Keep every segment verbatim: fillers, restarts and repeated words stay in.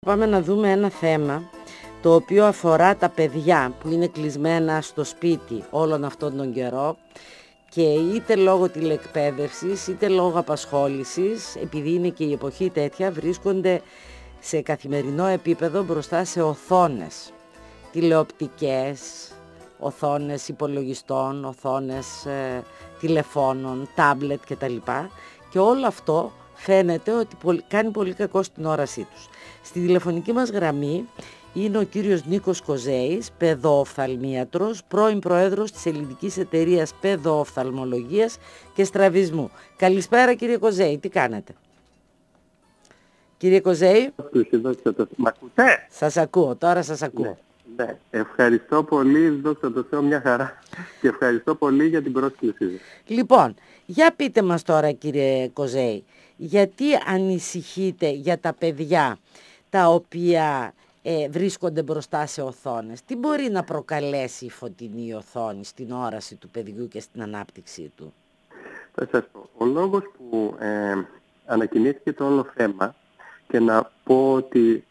Πάμε να δούμε ένα θέμα το οποίο αφορά τα παιδιά που είναι κλεισμένα στο σπίτι όλον αυτόν τον καιρό και είτε λόγω τηλεκπαίδευσης είτε λόγω απασχόλησης, επειδή είναι και η εποχή τέτοια, βρίσκονται σε καθημερινό επίπεδο μπροστά σε οθόνες τηλεοπτικές, οθόνες υπολογιστών, οθόνες ε, τηλεφώνων, τάμπλετ κτλ. Και όλο αυτό φαίνεται ότι κάνει πολύ κακό στην όρασή τους. Στη τηλεφωνική μας γραμμή είναι ο κύριος Νίκος Κοζέης, παιδοοφθαλμίατρος, πρώην πρόεδρος της Ελληνικής Εταιρείας Παιδοοφθαλμολογίας και Στραβισμού. Καλησπέρα κύριε Κοζέη, τι κάνετε? Κύριε Κοζέη. Μ' ακούτε? Σας ακούω, τώρα σας ακούω. Ναι, ναι. Ευχαριστώ πολύ, δόξα τω Θεώ, μια χαρά. Και ευχαριστώ πολύ για την πρόσκληση. Λοιπόν, για πείτε μας τώρα κύριε Κοζέη, γιατί ανησυχείτε για τα παιδιά τα οποία ε, βρίσκονται μπροστά σε οθόνες? Τι μπορεί να προκαλέσει η φωτεινή οθόνη στην όραση του παιδιού και στην ανάπτυξή του? Θα σας πω, ο λόγος που ε, ανακοινήθηκε το όλο θέμα, και να πω ότι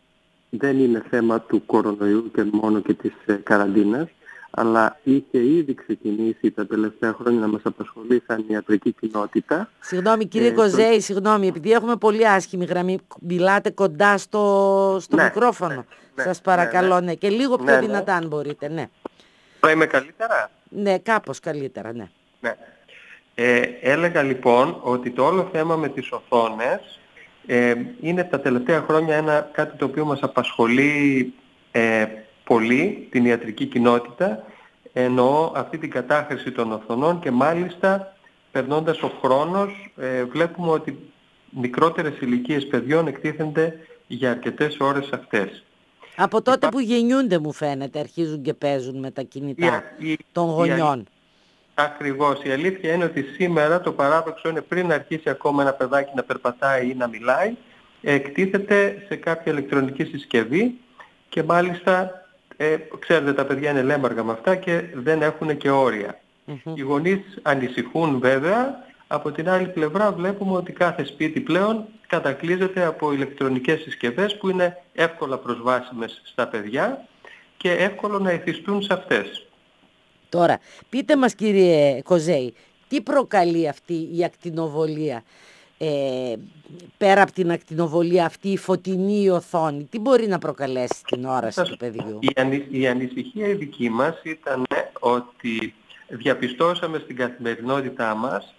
δεν είναι θέμα του κορονοϊού και μόνο και της ε, καραντίνας, αλλά είχε ήδη ξεκινήσει τα τελευταία χρόνια να μας απασχολεί σαν ιατρική κοινότητα. Συγγνώμη κύριε ε, Κοζέη, το... συγγνώμη, επειδή έχουμε πολύ άσχημη γραμμή, μιλάτε κοντά στο, στο ναι, μικρόφωνο. Ναι, ναι, σας παρακαλώ, ναι, ναι. ναι. Και λίγο πιο ναι, δυνατά αν μπορείτε, ναι. Θα είμαι καλύτερα? Ναι, κάπως καλύτερα, ναι. ναι. Ε, έλεγα λοιπόν ότι το όλο θέμα με τις οθόνες ε, είναι τα τελευταία χρόνια ένα, κάτι το οποίο μας απασχολεί ε, πολύ την ιατρική κοινότητα, εννοώ αυτή την κατάχρηση των οθονών, και μάλιστα περνώντας ο χρόνος ε, βλέπουμε ότι μικρότερες ηλικίες παιδιών εκτίθενται για αρκετές ώρες αυτές. Από τότε Υπά... που γεννιούνται μου φαίνεται αρχίζουν και παίζουν με τα κινητά η, η, των γονιών. Η, ακριβώς. Η αλήθεια είναι ότι σήμερα το παράδοξο είναι, πριν αρχίσει ακόμα ένα παιδάκι να περπατάει ή να μιλάει, εκτίθεται σε κάποια ηλεκτρονική συσκευή και μάλιστα Ε, ξέρετε, τα παιδιά είναι λέμαργα με αυτά και δεν έχουν και όρια. Mm-hmm. Οι γονείς ανησυχούν βέβαια. Από την άλλη πλευρά βλέπουμε ότι κάθε σπίτι πλέον κατακλείζεται από ηλεκτρονικές συσκευές που είναι εύκολα προσβάσιμες στα παιδιά και εύκολο να εθιστούν σε αυτές. Τώρα, πείτε μας κύριε Κοζέη, τι προκαλεί αυτή η ακτινοβολία? Ε, πέρα από την ακτινοβολία αυτή η φωτεινή οθόνη, τι μπορεί να προκαλέσει την όραση του παιδιού? Η, ανη, η ανησυχία η δική μας ήταν ότι διαπιστώσαμε στην καθημερινότητά μας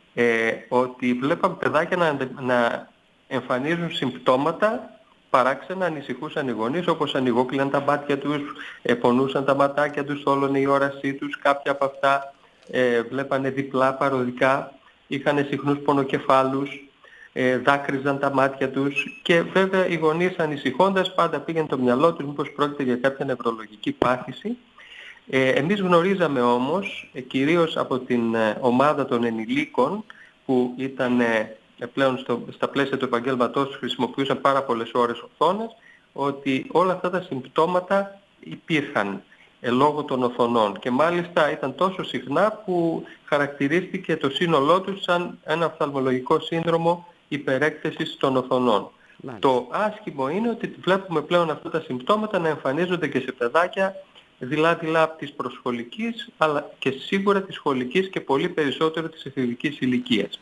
ε, ότι βλέπαμε παιδάκια να, να εμφανίζουν συμπτώματα παράξενα, ανησυχούσαν οι γονείς, όπως ανοιγόκλειναν τα μάτια τους, ε, πονούσαν τα ματάκια τους, όλον η όρασή τους, κάποια από αυτά ε, βλέπανε διπλά παροδικά, είχαν συχνούς πονοκεφάλους, ε, δάκρυζαν τα μάτια τους και βέβαια οι γονείς ανησυχώντας πάντα πήγαινε το μυαλό τους μήπως πρόκειται για κάποια νευρολογική πάθηση. Ε, εμείς γνωρίζαμε όμως, ε, κυρίως από την ε, ομάδα των ενηλίκων που ήταν ε, πλέον στο, στα πλαίσια του επαγγέλματός τους, χρησιμοποιούσαν πάρα πολλές ώρες οθόνες, ότι όλα αυτά τα συμπτώματα υπήρχαν ε, λόγω των οθονών και μάλιστα ήταν τόσο συχνά που χαρακτηρίστηκε το σύνολό τους σαν ένα οφθαλμολογικό σύνδρομο υπερέκθεσης των οθονών. Μάλιστα. Το άσχημο είναι ότι βλέπουμε πλέον αυτά τα συμπτώματα να εμφανίζονται και σε παιδάκια δειλά-δειλά της προσχολικής αλλά και σίγουρα της σχολικής και πολύ περισσότερο της εφηβικής ηλικίας.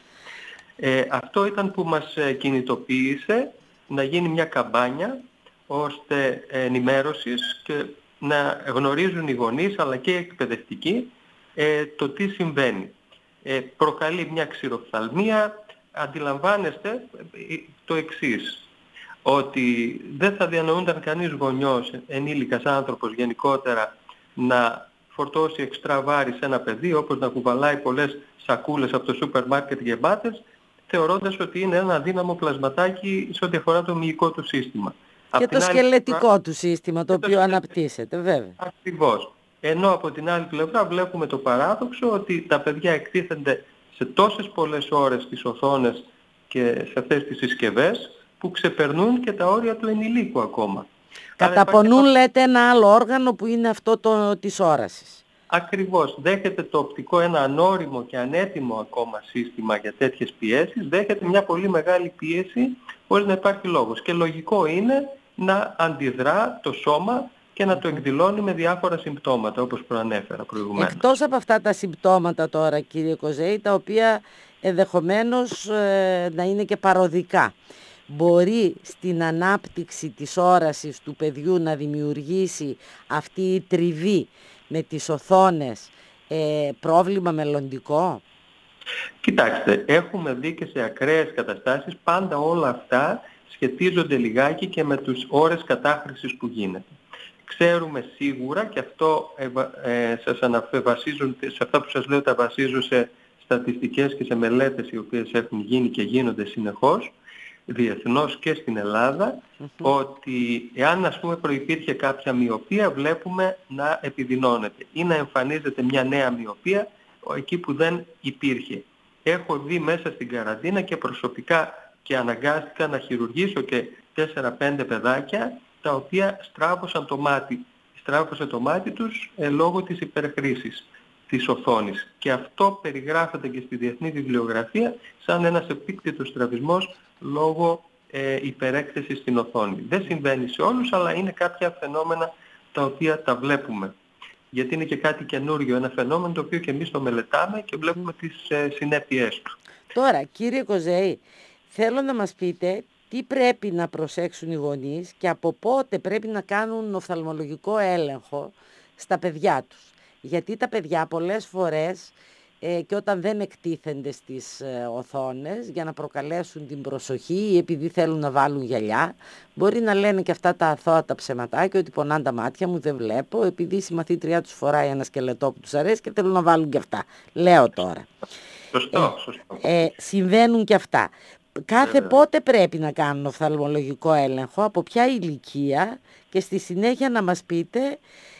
Ε, αυτό ήταν που μας κινητοποίησε να γίνει μια καμπάνια ώστε ενημέρωσης και να γνωρίζουν οι γονείς αλλά και οι εκπαιδευτικοί ε, το τι συμβαίνει. Ε, προκαλεί μια ξηροφθαλμία. Αντιλαμβάνεστε το εξής, ότι δεν θα διανοούνταν κανείς γονιός, ενήλικας άνθρωπος γενικότερα, να φορτώσει εξτρά βάρη σε ένα παιδί, όπως να κουβαλάει πολλές σακούλες από το σούπερ μάρκετ γεμάτες, θεωρώντας ότι είναι ένα αδύναμο πλασματάκι σε ό,τι αφορά το μυϊκό του σύστημα. Και το σκελετικό πλευρά, του σύστημα, το οποίο το αναπτύσσεται, βέβαια. Ακριβώς. Ενώ από την άλλη πλευρά βλέπουμε το παράδοξο ότι τα παιδιά εκτίθενται σε τόσες πολλές ώρες τις οθόνες και σε αυτές τις συσκευές που ξεπερνούν και τα όρια του ενηλίκου ακόμα. Καταπονούν υπάρχει... λέτε ένα άλλο όργανο που είναι αυτό το, της όρασης. Ακριβώς. Δέχεται το οπτικό ένα ανώριμο και ανέτοιμο ακόμα σύστημα για τέτοιες πιέσεις. Δέχεται μια πολύ μεγάλη πίεση χωρίς να υπάρχει λόγος. Και λογικό είναι να αντιδρά το σώμα και να το εκδηλώνει με διάφορα συμπτώματα, όπως προανέφερα προηγουμένως. Εκτός από αυτά τα συμπτώματα τώρα, κύριε Κοζέη, τα οποία ενδεχομένως ε, να είναι και παροδικά, μπορεί στην ανάπτυξη της όρασης του παιδιού να δημιουργήσει αυτή η τριβή με τις οθόνες ε, πρόβλημα μελλοντικό? Κοιτάξτε, έχουμε δει και σε ακραίες καταστάσεις πάντα όλα αυτά σχετίζονται λιγάκι και με τις ώρες κατάχρησης που γίνεται. Ξέρουμε σίγουρα, και αυτό ε, σας αναβασίζουν, σε αυτά που σας λέω τα βασίζω σε στατιστικές και σε μελέτες οι οποίες έχουν γίνει και γίνονται συνεχώς, διεθνώς και στην Ελλάδα, mm-hmm. ότι εάν ας πούμε προϋπήρχε κάποια μοιοπία, βλέπουμε να επιδεινώνεται ή να εμφανίζεται μια νέα μοιοπία εκεί που δεν υπήρχε. Έχω δει μέσα στην καραντίνα και προσωπικά και αναγκάστηκα να χειρουργήσω και τέσσερα πέντε παιδάκια τα οποία στράβωσαν το μάτι. Στράβωσε το μάτι τους ε, λόγω της υπερχρήσης της οθόνης. Και αυτό περιγράφεται και στη διεθνή βιβλιογραφία σαν ένας επίκτητος στραβισμός λόγω ε, υπερέκθεσης στην οθόνη. Δεν συμβαίνει σε όλους, αλλά είναι κάποια φαινόμενα τα οποία τα βλέπουμε. Γιατί είναι και κάτι καινούριο, ένα φαινόμενο το οποίο και εμείς το μελετάμε και βλέπουμε τις ε, συνέπειές του. Τώρα, κύριε Κοζέη, θέλω να μας πείτε τι πρέπει να προσέξουν οι γονείς και από πότε πρέπει να κάνουν οφθαλμολογικό έλεγχο στα παιδιά τους. Γιατί τα παιδιά πολλές φορές ε, και όταν δεν εκτίθενται στις ε, οθόνες για να προκαλέσουν την προσοχή ή επειδή θέλουν να βάλουν γυαλιά, μπορεί να λένε και αυτά τα αθώα τα ψεματάκια ότι πονάνε τα μάτια μου, δεν βλέπω, επειδή η συμμαθήτριά τους φοράει ένα σκελετό που τους αρέσει και θέλουν να βάλουν και αυτά. Λέω τώρα. Σωστό, σωστό. Ε, ε, συμβαίνουν και αυτά. Κάθε Βέβαια. πότε πρέπει να κάνουν οφθαλμολογικό έλεγχο, από ποια ηλικία, και στη συνέχεια να μας πείτε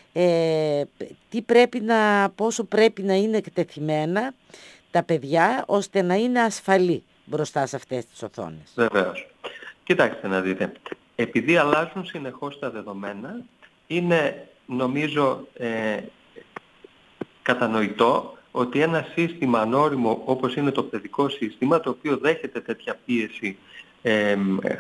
ε, τι πρέπει να, πόσο πρέπει να είναι εκτεθειμένα τα παιδιά ώστε να είναι ασφαλή μπροστά σε αυτές τις οθόνες. Βεβαίως. Κοιτάξτε να δείτε. Επειδή αλλάζουν συνεχώς τα δεδομένα, είναι νομίζω ε, κατανοητό ότι ένα σύστημα ανώριμο όπως είναι το παιδικό σύστημα, το οποίο δέχεται τέτοια πίεση ε,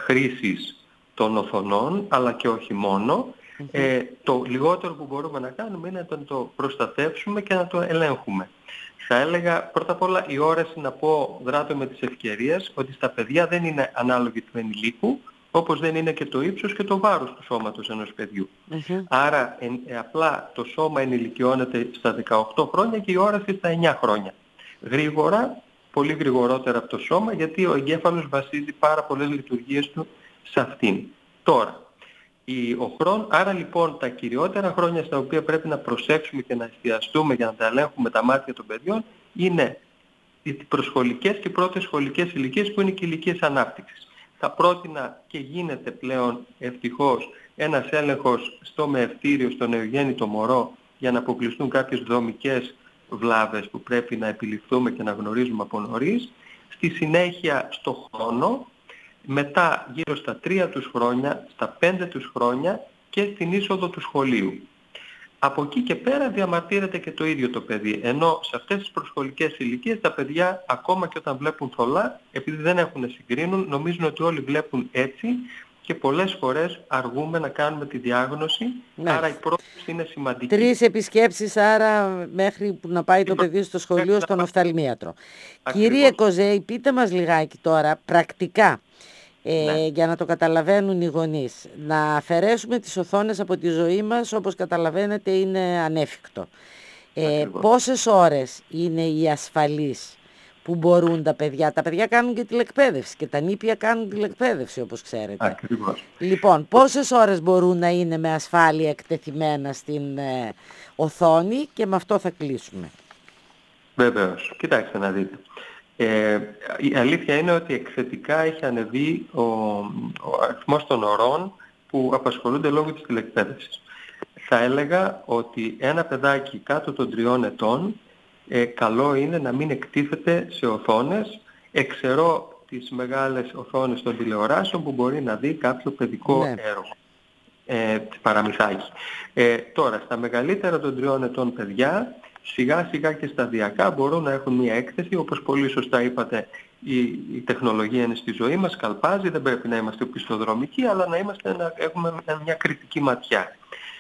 χρήσης των οθονών, αλλά και όχι μόνο, mm-hmm. ε, το λιγότερο που μπορούμε να κάνουμε είναι να το προστατεύσουμε και να το ελέγχουμε. Θα έλεγα πρώτα απ' όλα η όραση να πω, δράτω με τις ευκαιρίες, ότι στα παιδιά δεν είναι ανάλογη του ενηλίκου, όπως δεν είναι και το ύψος και το βάρος του σώματος ενός παιδιού. Mm-hmm. Άρα εν, ε, απλά το σώμα ενηλικιώνεται στα δεκαοκτώ χρόνια και η όραση στα εννιά χρόνια. Γρήγορα, πολύ γρηγορότερα από το σώμα, γιατί ο εγκέφαλος βασίζει πάρα πολλές λειτουργίες του σε αυτήν. Τώρα, η, ο χρόν, άρα λοιπόν τα κυριότερα χρόνια στα οποία πρέπει να προσέξουμε και να εστιαστούμε για να τα ελέγχουμε τα μάτια των παιδιών είναι οι προσχολικές και πρώτες σχολικές ηλικίες, που είναι και ηλικίες ανάπτυξης. Θα πρότεινα και γίνεται πλέον ευτυχώς ένας έλεγχος στο μεευτήριο, στο νεογέννητο μωρό, για να αποκλειστούν κάποιες δομικές βλάβες που πρέπει να επιληφθούμε και να γνωρίζουμε από νωρίς. Στη συνέχεια στο χρόνο, μετά γύρω στα τρία τους χρόνια, στα πέντε τους χρόνια και στην είσοδο του σχολείου. Από εκεί και πέρα διαμαρτύρεται και το ίδιο το παιδί. Ενώ σε αυτές τις προσχολικές ηλικίες τα παιδιά ακόμα και όταν βλέπουν θολά, επειδή δεν έχουν να συγκρίνουν, νομίζουν ότι όλοι βλέπουν έτσι και πολλές φορές αργούμε να κάνουμε τη διάγνωση, ναι. Άρα η πρόκληση είναι σημαντική. Τρεις επισκέψεις άρα μέχρι που να πάει το παιδί στο σχολείο στον οφθαλμίατρο. Ακριβώς. Κύριε Κοζέη, πείτε μας λιγάκι τώρα πρακτικά. Ε, ναι. Για να το καταλαβαίνουν οι γονείς. Να αφαιρέσουμε τις οθόνες από τη ζωή μας, όπως καταλαβαίνετε είναι ανέφικτο. Ε, πόσες ώρες είναι οι ασφαλείς που μπορούν τα παιδιά? Τα παιδιά κάνουν και τηλεκπαίδευση και τα νήπια κάνουν τηλεκπαίδευση, όπως ξέρετε. Ακριβώς. Λοιπόν, πόσες ώρες μπορούν να είναι με ασφάλεια εκτεθειμένα στην ε, οθόνη, και με αυτό θα κλείσουμε. Βεβαίως. Κοιτάξτε να δείτε. Ε, η αλήθεια είναι ότι εκθετικά έχει ανεβεί ο, ο αριθμός των ωρών που απασχολούνται λόγω της τηλεκπαίδευσης. Θα έλεγα ότι ένα παιδάκι κάτω των τριών ετών ε, καλό είναι να μην εκτίθεται σε οθόνες. Εξαιρώ τις μεγάλες οθόνες των τηλεοράσεων που μπορεί να δει κάποιο παιδικό ναι. έργο, ε, παραμυθάκι. Ε, τώρα, στα μεγαλύτερα των τριών ετών παιδιά, σιγά σιγά και σταδιακά μπορούν να έχουν μια έκθεση, όπως πολύ σωστά είπατε, η, η τεχνολογία είναι στη ζωή μας, καλπάζει, δεν πρέπει να είμαστε οπισθοδρομικοί, αλλά να, είμαστε, να έχουμε μια κριτική ματιά.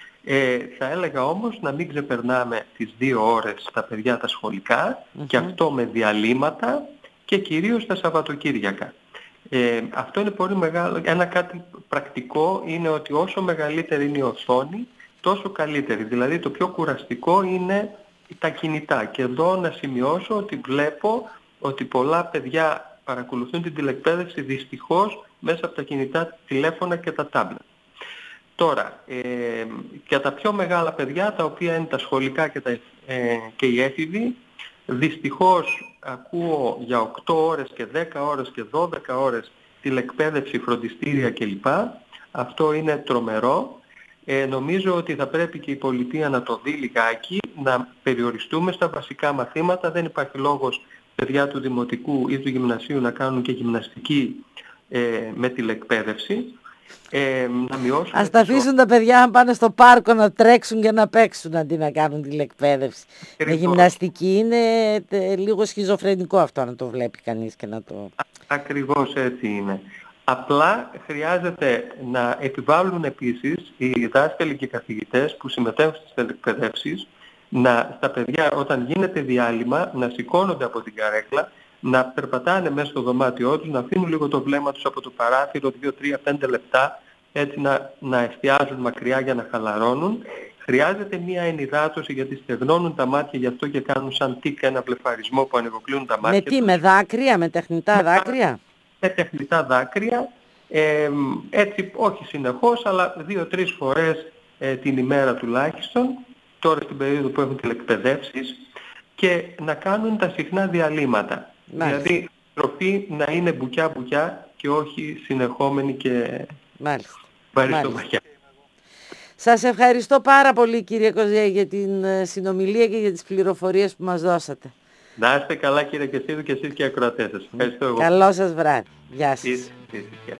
Ε, θα έλεγα όμως να μην ξεπερνάμε τις δύο ώρες τα παιδιά τα σχολικά, mm-hmm. και αυτό με διαλύματα και κυρίως τα Σαββατοκύριακα. Ε, αυτό είναι πολύ μεγάλο. Ένα κάτι πρακτικό είναι ότι όσο μεγαλύτερη είναι η οθόνη, τόσο καλύτερη. Δηλαδή το πιο κουραστικό είναι τα κινητά. Και εδώ να σημειώσω ότι βλέπω ότι πολλά παιδιά παρακολουθούν την τηλεκπαίδευση δυστυχώς μέσα από τα κινητά τηλέφωνα και τα τάμπλετ. Τώρα, ε, για τα πιο μεγάλα παιδιά, τα οποία είναι τα σχολικά και, τα, ε, και οι έφηβοι, δυστυχώς ακούω για οκτώ ώρες και δέκα ώρες και δώδεκα ώρες τηλεκπαίδευση, φροντιστήρια κλπ. Αυτό είναι τρομερό. Ε, νομίζω ότι θα πρέπει και η πολιτεία να το δει λιγάκι, να περιοριστούμε στα βασικά μαθήματα. Δεν υπάρχει λόγος παιδιά του δημοτικού ή του γυμνασίου να κάνουν και γυμναστική ε, με τηλεκπαίδευση. Ε, να μειώσουμε. Ας τα αφήσουν τα παιδιά να πάνε στο πάρκο να τρέξουν και να παίξουν αντί να κάνουν τηλεκπαίδευση. Με γυμναστική είναι τε, λίγο σχιζοφρενικό αυτό να το βλέπει κανείς και να το... Ακριβώς έτσι είναι. Απλά χρειάζεται να επιβάλλουν επίσης οι δάσκαλοι και οι καθηγητές που συμμετέχουν στις τηλεκπαιδεύσεις να, στα παιδιά όταν γίνεται διάλειμμα να σηκώνονται από την καρέκλα, να περπατάνε μέσα στο δωμάτιό τους, να αφήνουν λίγο το βλέμμα τους από το παράθυρο δύο τρία πέντε λεπτά, έτσι να, να εστιάζουν μακριά για να χαλαρώνουν. Χρειάζεται μία ενυδάτωση γιατί στεγνώνουν τα μάτια, γι' αυτό και κάνουν σαν τίκ ένα βλεφαρισμό που ανοιγοκλίνουν τα μάτια. Με τι, τους. με δάκρυα, με τεχνητά με, δάκρυα. Με τεχνητά δάκρυα, ε, έτσι όχι συνεχώς, αλλά δύο-τρεις φορές ε, την ημέρα τουλάχιστον, τώρα στην περίοδο που έχουν τηλεκπαιδεύσεις, και να κάνουν τα συχνά διαλύματα. Μάλιστα. Δηλαδή, τροφή να είναι μπουκιά-μπουκιά και όχι συνεχόμενη και βαριστομαχιά. Σας ευχαριστώ πάρα πολύ, κύριε Κοζέ, για την συνομιλία και για τις πληροφορίες που μας δώσατε. Να είστε καλά, κύριε Κεσίδου, και εσείς και οι ακροατές σας. Ευχαριστώ εγώ. Καλό σας βράδυ. Γεια σας. Είσαι, είσαι.